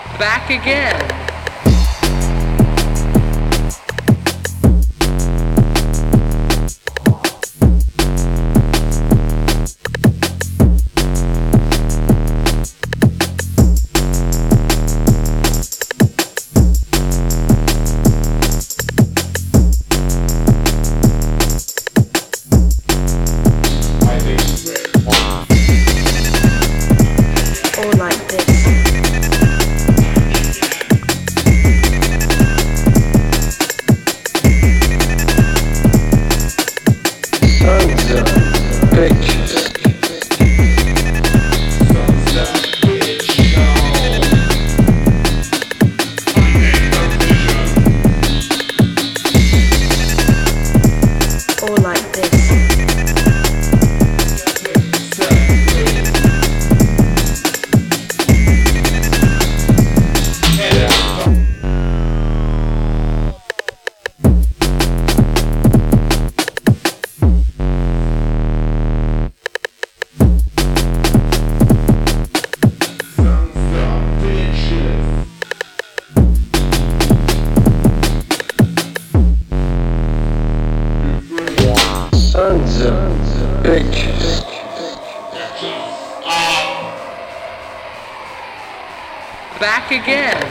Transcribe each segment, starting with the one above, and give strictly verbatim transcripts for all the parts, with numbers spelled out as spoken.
Back again. Back again.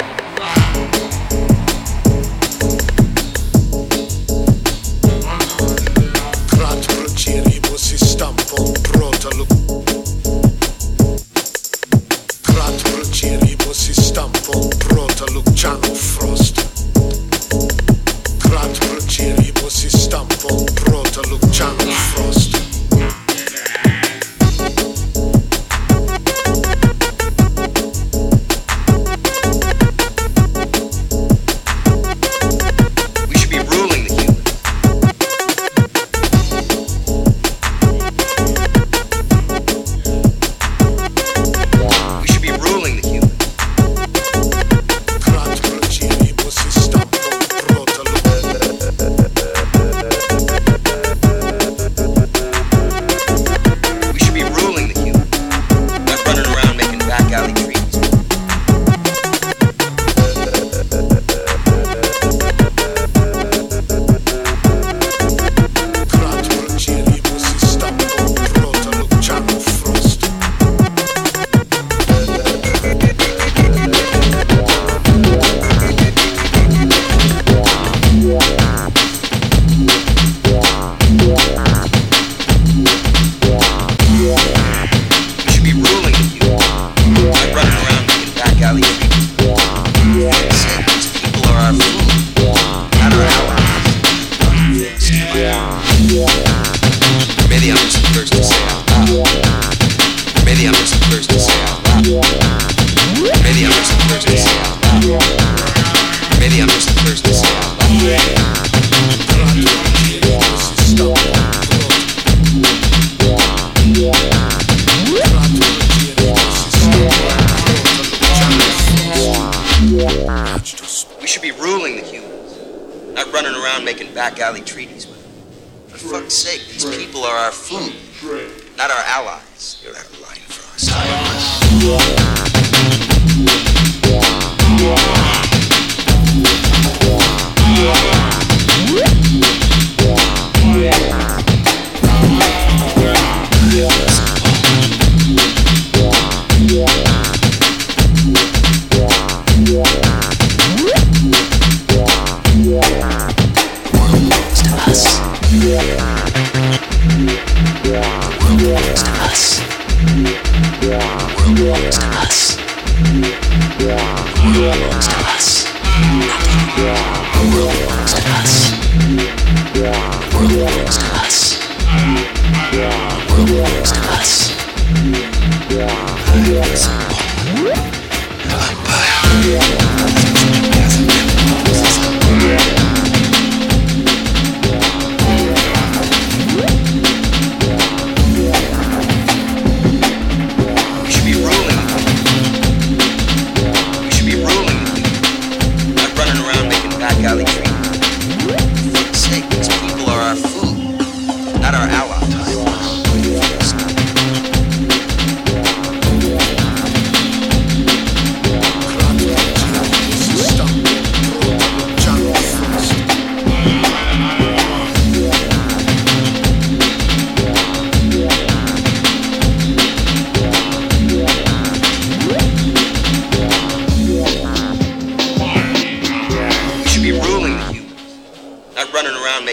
We should be ruling the humans, not running around making back alley treaties with them. For fuck's sake, these people are our food, not our allies. You'll have a line for us.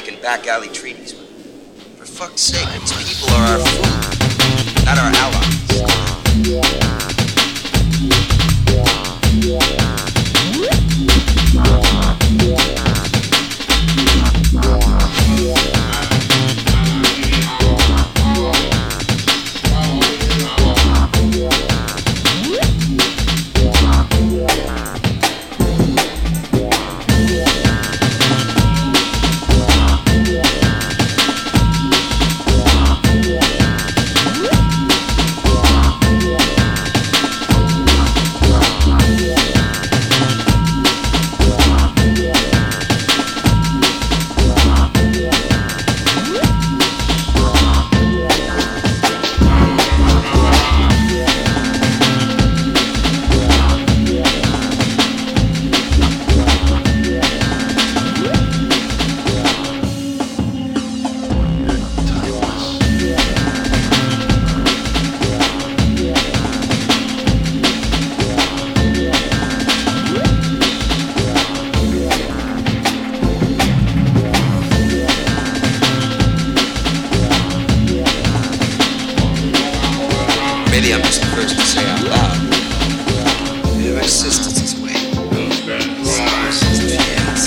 making back alley treaties with them. For fuck's sake, these people are our food, not our allies. Maybe I'm just the first to say out loud. Your existence is way. Yes.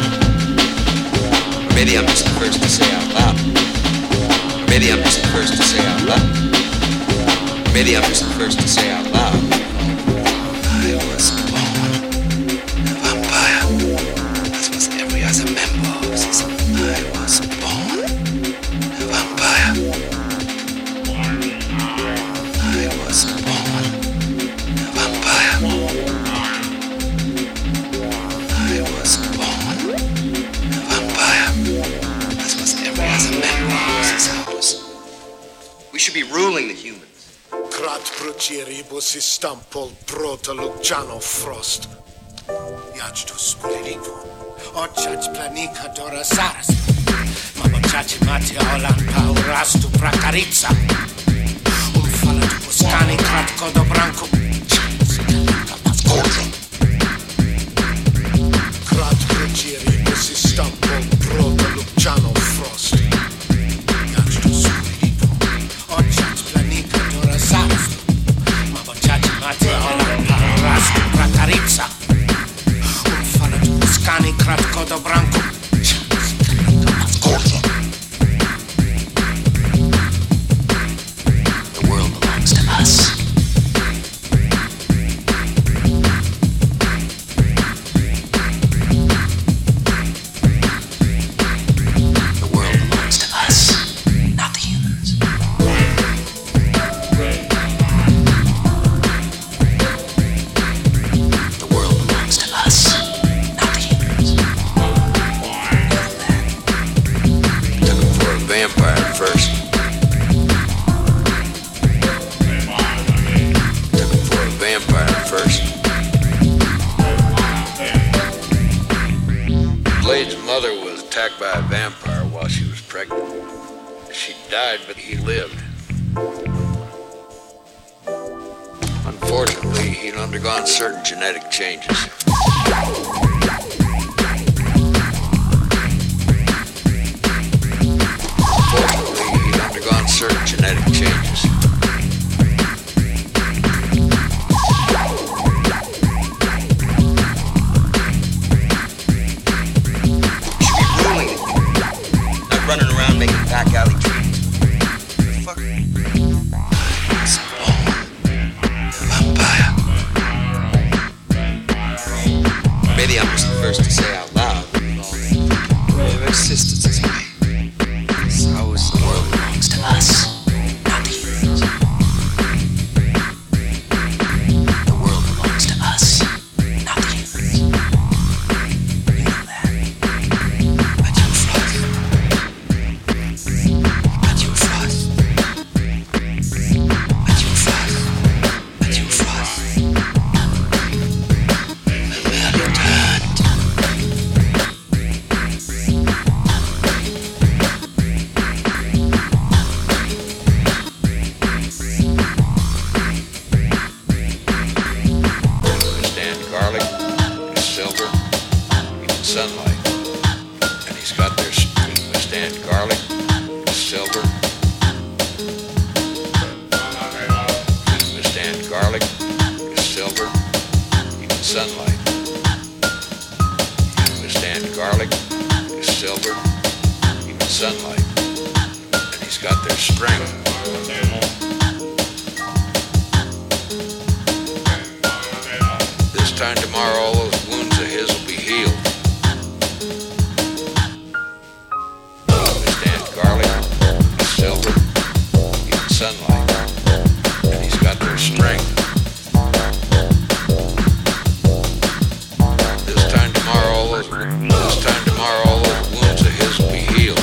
Or maybe I'm just the first to say out loud. Or maybe I'm just the first to say out loud. Or maybe I'm just the first to say out loud. I was born a vampire. This was every other member of this. I was born a vampire. I was born a vampire. I was born a vampire. This was every other member of this house. We should be ruling the humans. Krat proceribus istampol prota Luciano Frost. Judge to Spulerivo. O judge planica dora saras. Mama judge mate olan pauras tu pracarizza. Fala tu Buscani, kratko do branku. Krat proceribus istampol prota Luciano Frost. Judge to Spulerivo. O judge planica dora saras. Mama judge mate olan pauras tu pracarizza. Fala tu Buscani, kratko do branku. Blade's mother was attacked by a vampire while she was pregnant. She died, but he lived. Unfortunately, he'd undergone certain genetic changes. Unfortunately, he'd undergone certain genetic changes. Running around making back alley treaties. Fuck. I was born a vampire. Maybe I'm just the first to say out loud. Your existence is way. So is the world belongs to us, not the humans. The world belongs to us, not the humans. You know that. But you frost. But you frost. But you frost. But you frost. When we are returned. Stand garlic, silver, even sunlight, and he's got their sweet sunlight. Withstand garlic, silver, even sunlight. And he's got their strength. This time tomorrow, all those wounds of his will be healed. Withstand garlic, silver, even sunlight. And he's got their strength. This time tomorrow, all those, this time tomorrow, all those wounds of his will be healed.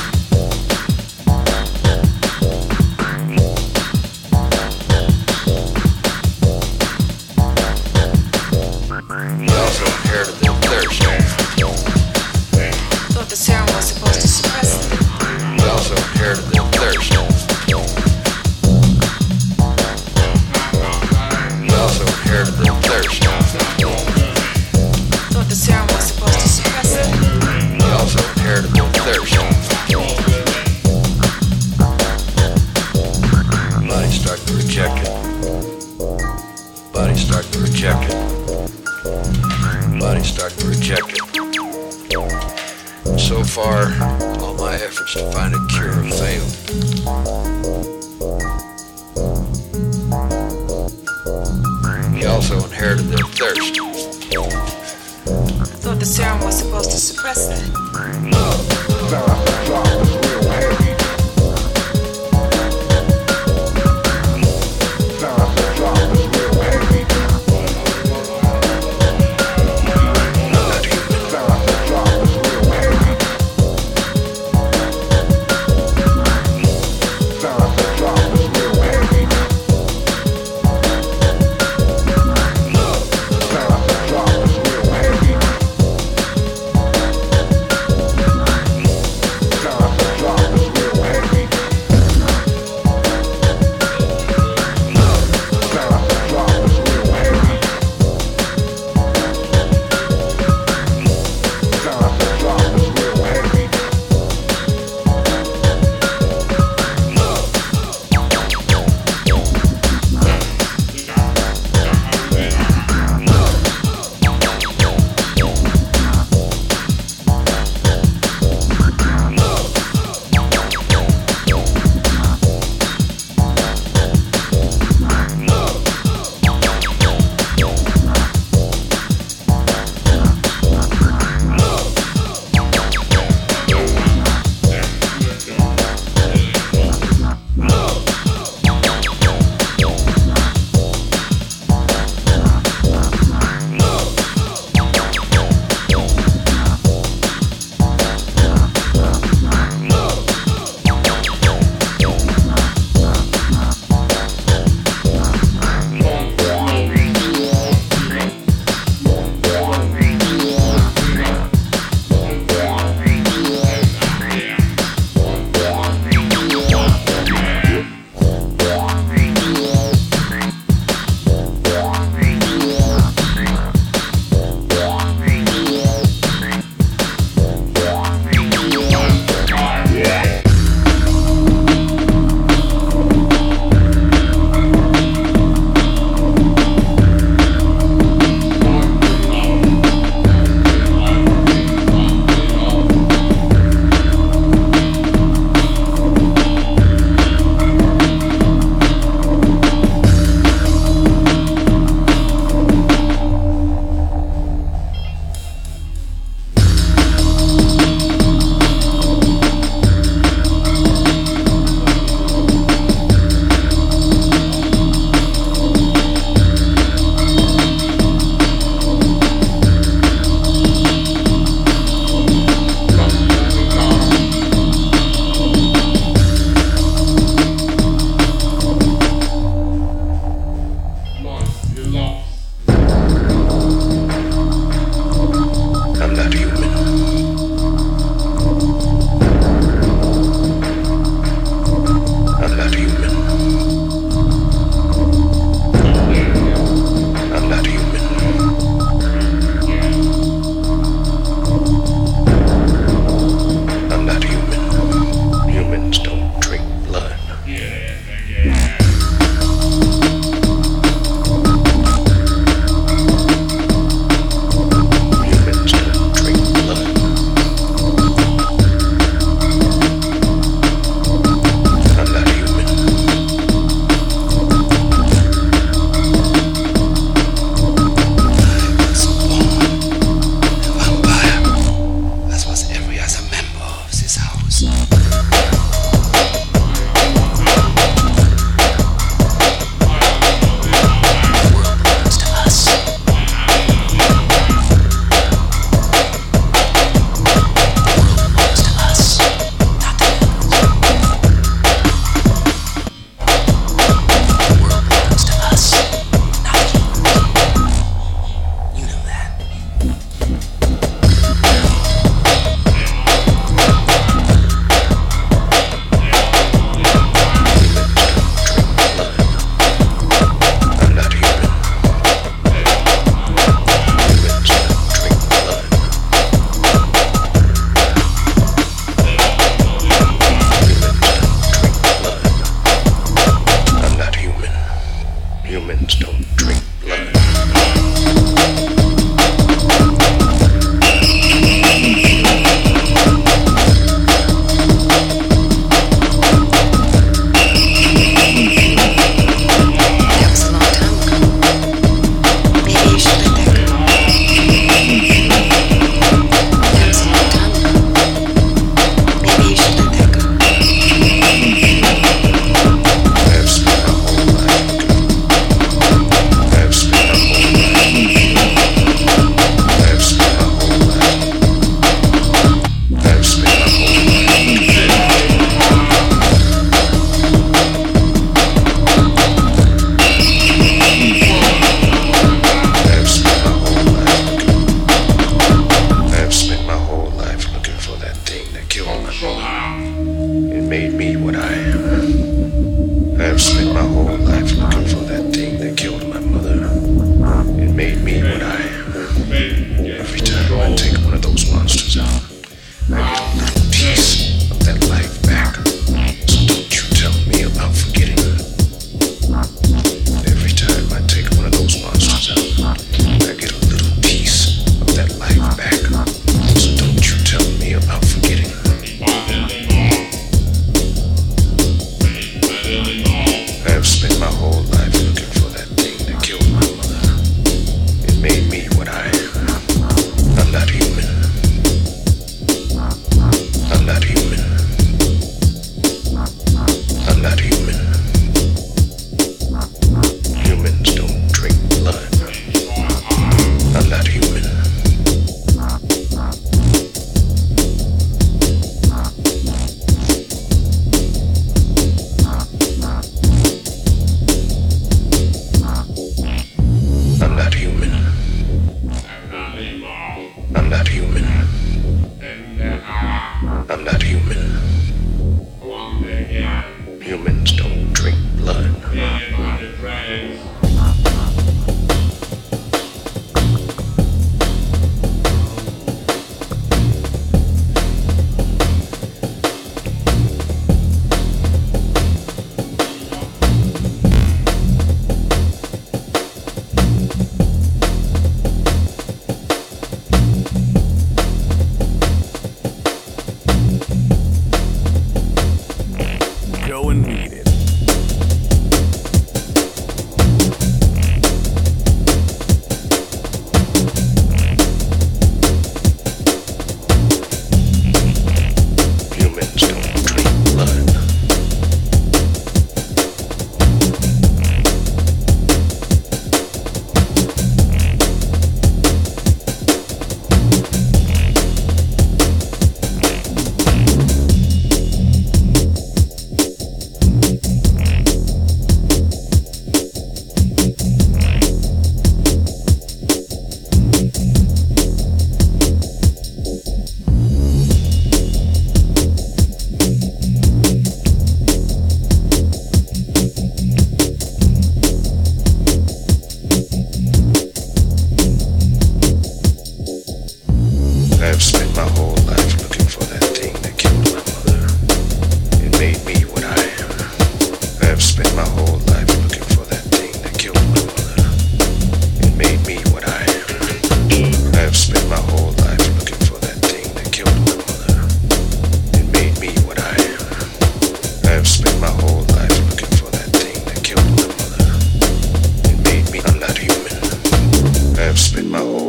He also inherited their thirst. Thought the serum was supposed to suppress it. He also inherited their thirst. He also inherited their thirst. Thought the serum was supposed to suppress it. He also inherited their thirst. Body start to reject it. Body start to reject it. Body start to reject it. So far, all my efforts to find a cure have failed. He also inherited their thirst. Thought the serum was supposed to suppress it.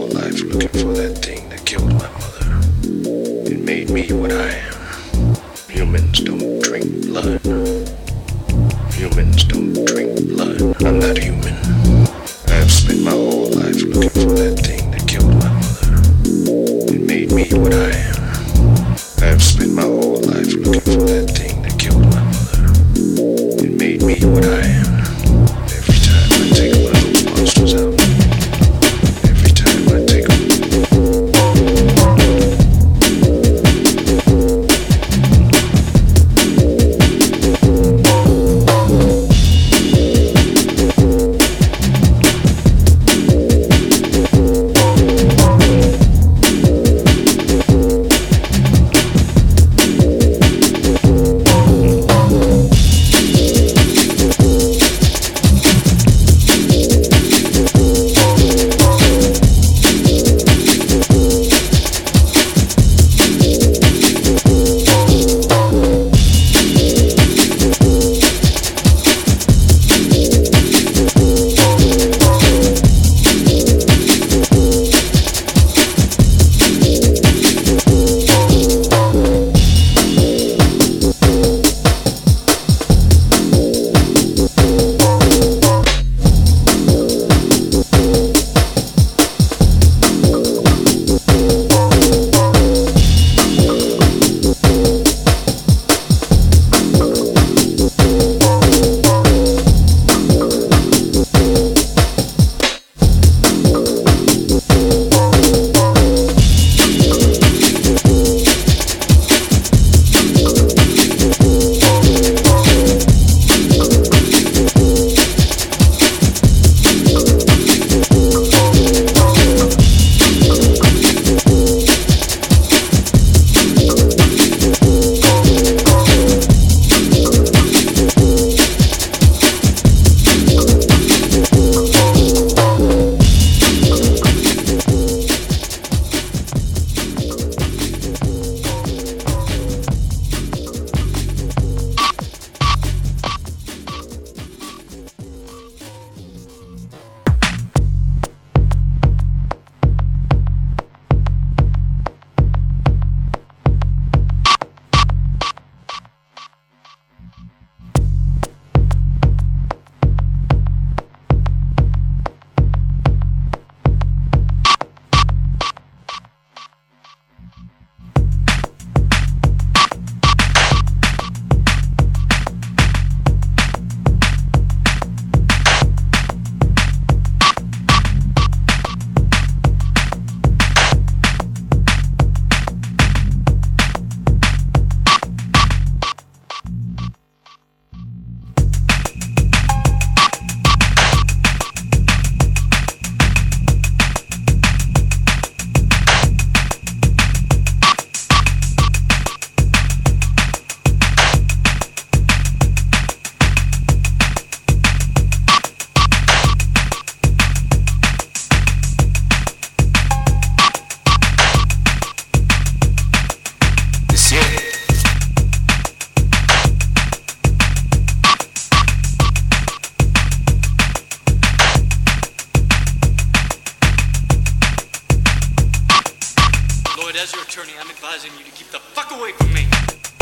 whole life looking for that thing that killed my mother. It made me what I am. Humans don't drink blood. Humans don't drink blood. I'm not human. I've spent my whole life looking for that thing that killed my mother. It made me what I am. I've spent my whole life looking for that thing that killed my mother. It made me what I am. Every time I take one of those monsters out. Every time I take them. As your attorney, I'm advising you to keep the fuck away from me.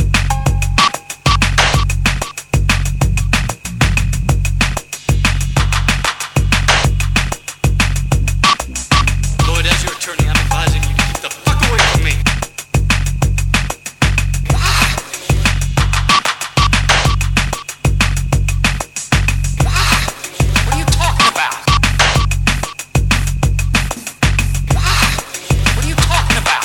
Lloyd, as your attorney, I'm advising you to keep the fuck away from me. What are you talking about? What are you talking about?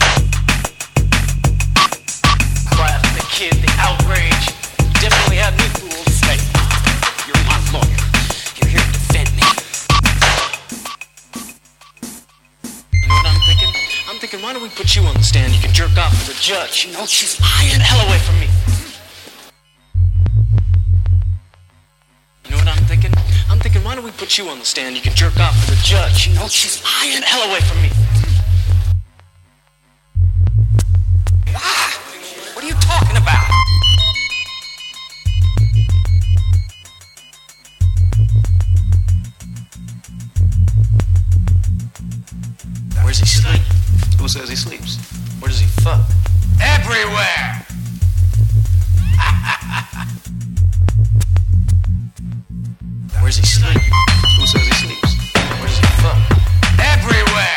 Kid, the outrage. You definitely had me fooled. Hey, you're my lawyer. You're here to defend me. You know what I'm thinking? I'm thinking, why don't we put you on the stand? You can jerk off to the judge. You know, she's lying. Get the hell away from me. You know what I'm thinking? I'm thinking, why don't we put you on the stand? You can jerk off to the judge. You know, she's lying. Get the hell away from me. What are you talking about? Where's he sleep? Who says he sleeps? Where does he fuck? Everywhere! Where's he sleep? Who says he sleeps? Where does he fuck? Everywhere!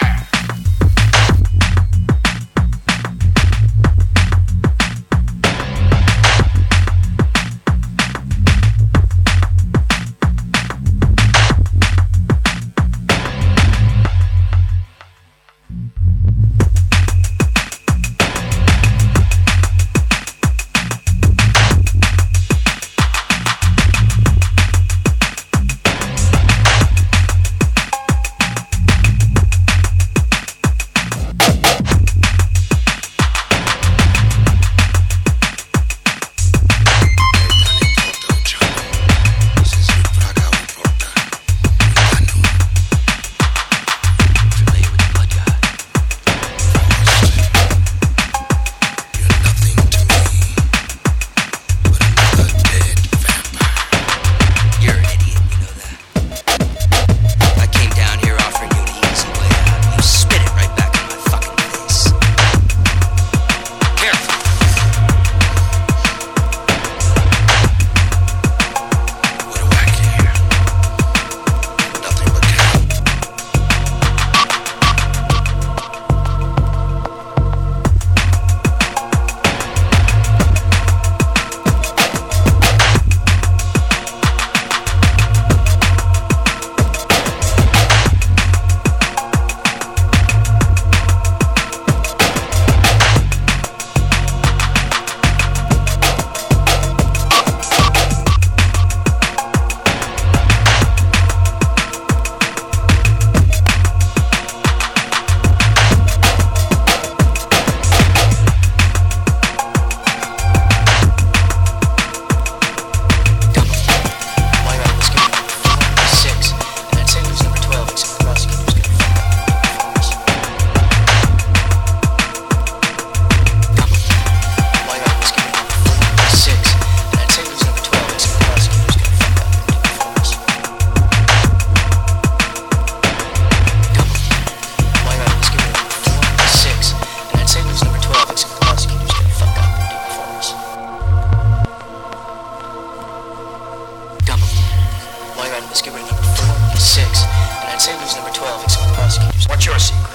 What's your secret?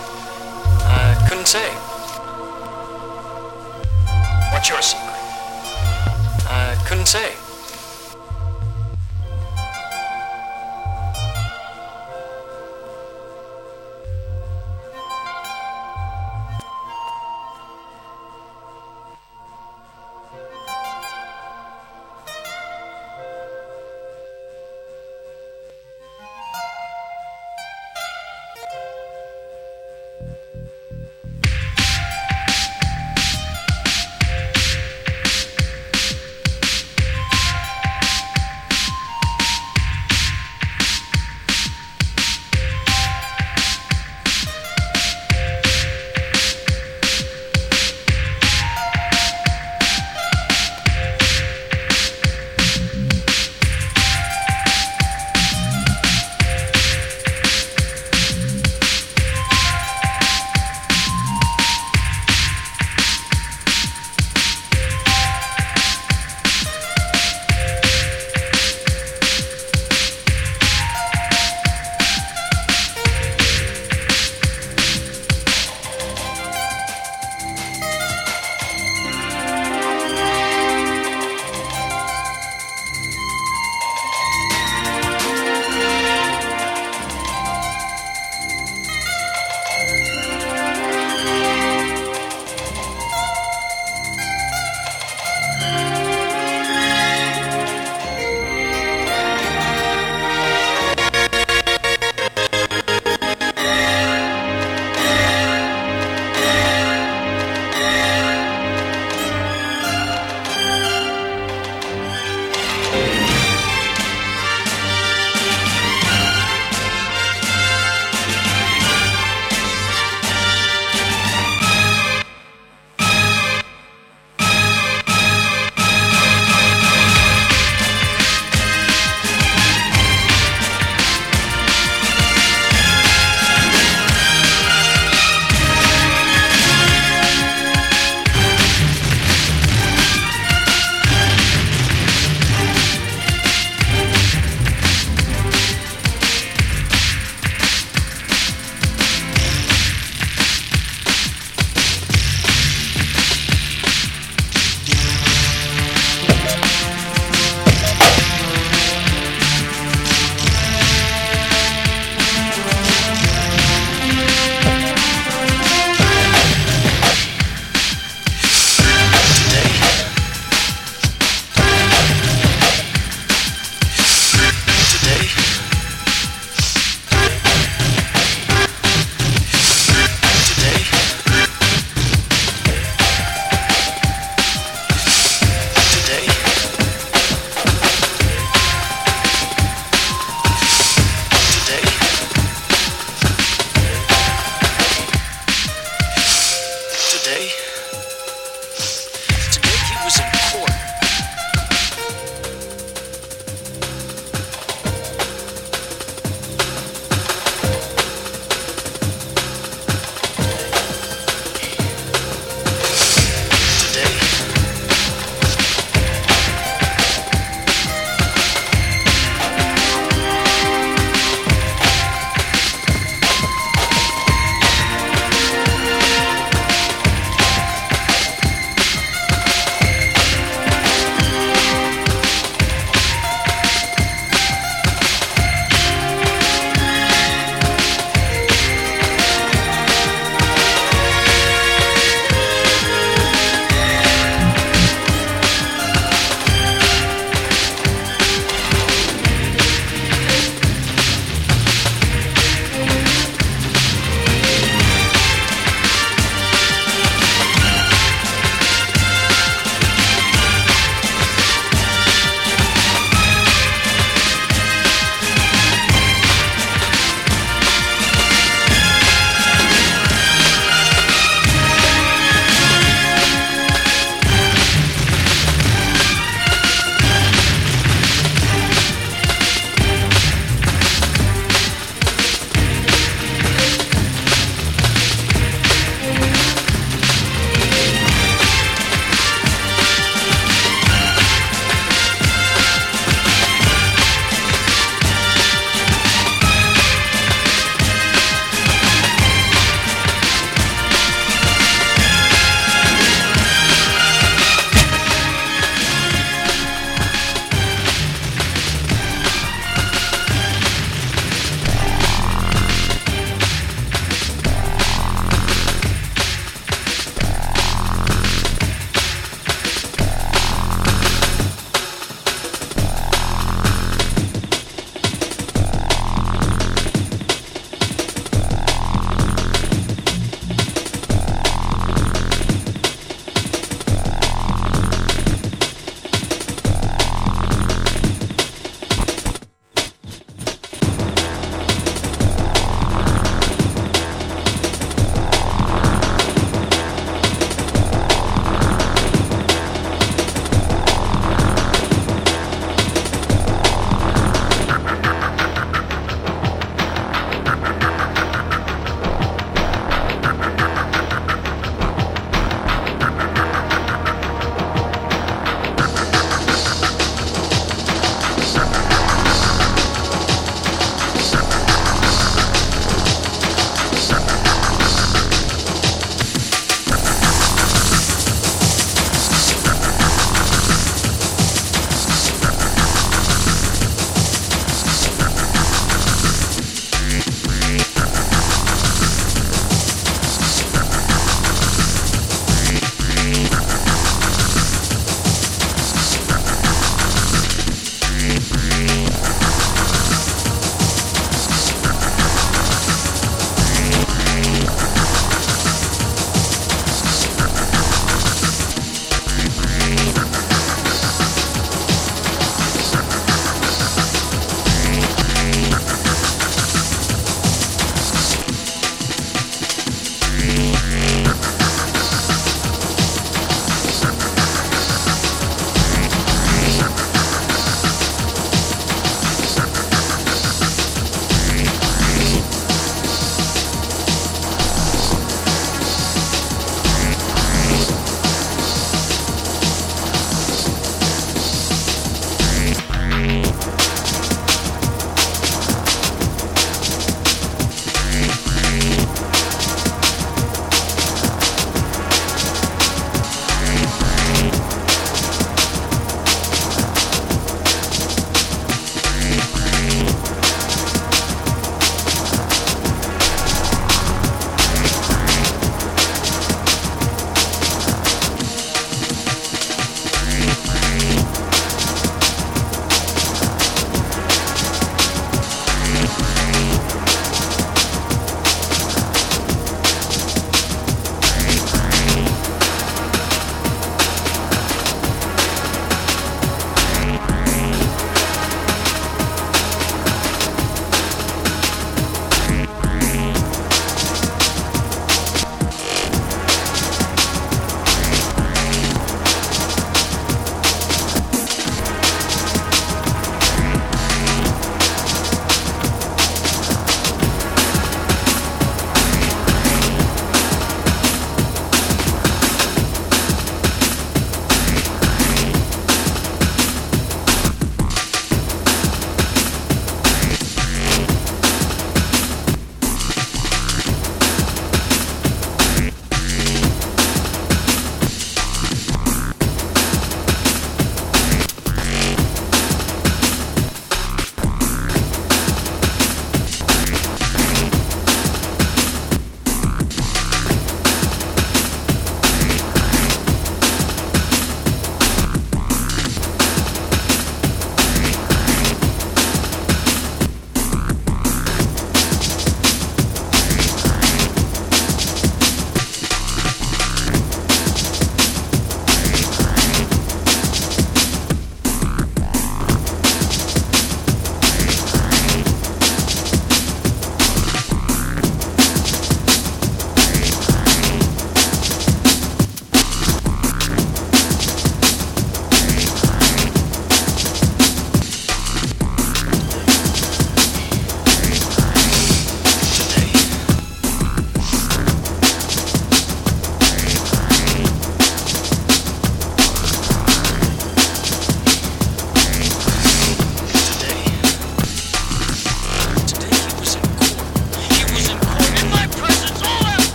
I couldn't say. What's your secret? I couldn't say.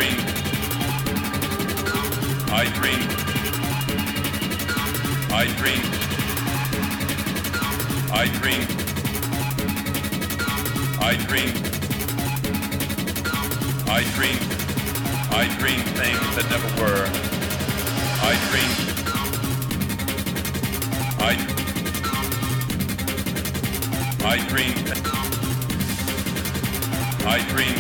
dream. I dream. I dream. I dream. I dream. I dream. I dream things that never were. I dream. I I dream. I dream.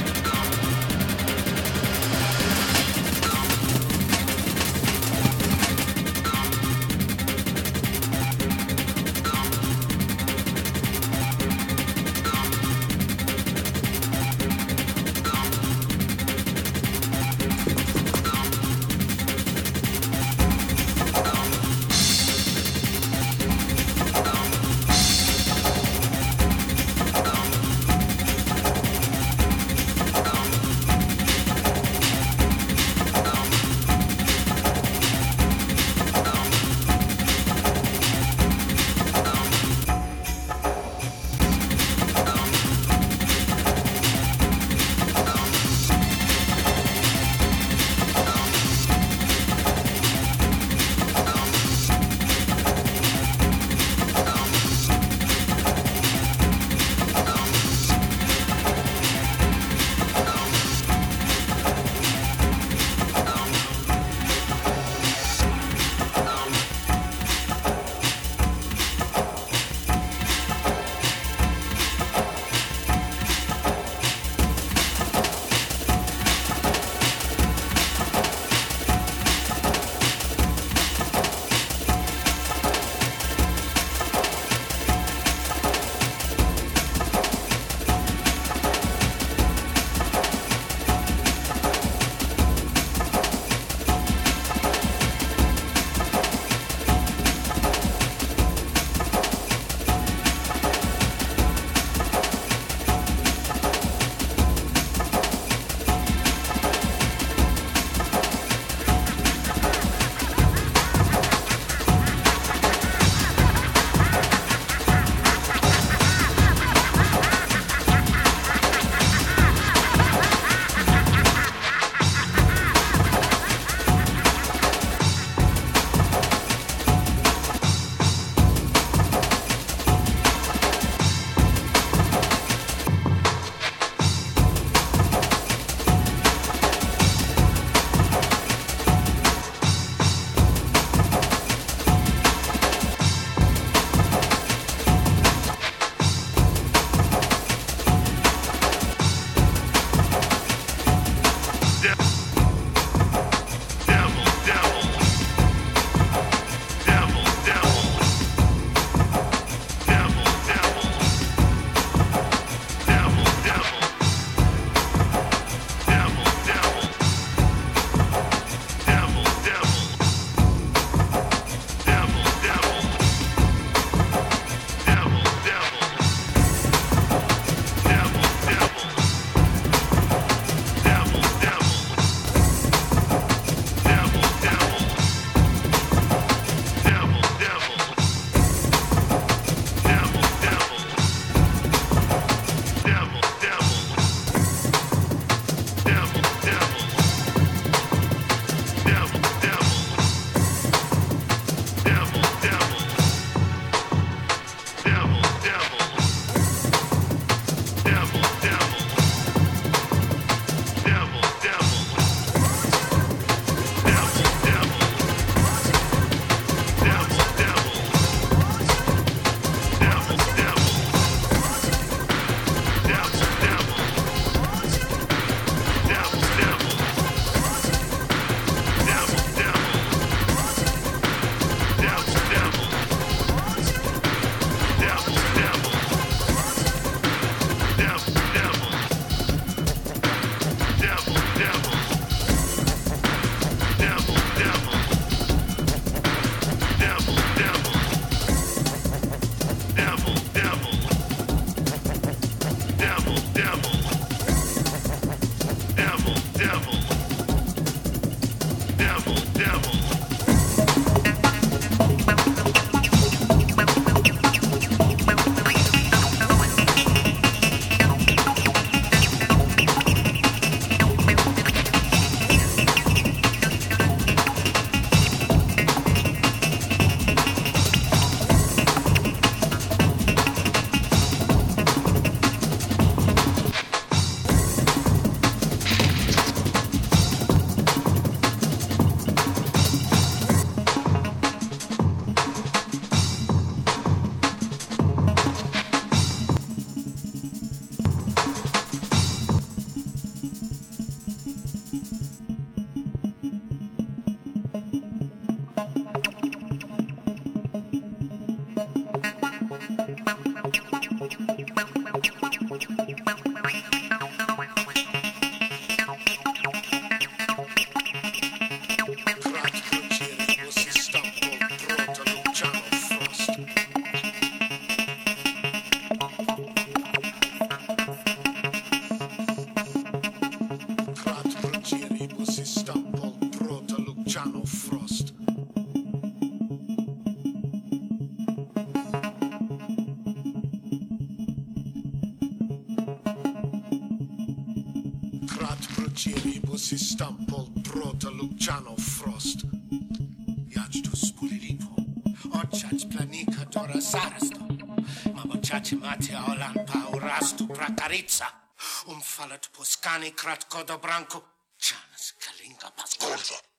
Prota Luciano Frost. Iaci tu spuliringo. Ochaci planica dora sarasto. Mama chaci matia olan paurastu prakaritsa. Um falat poscani krat kodobranco. Chanas kalinga pascorza.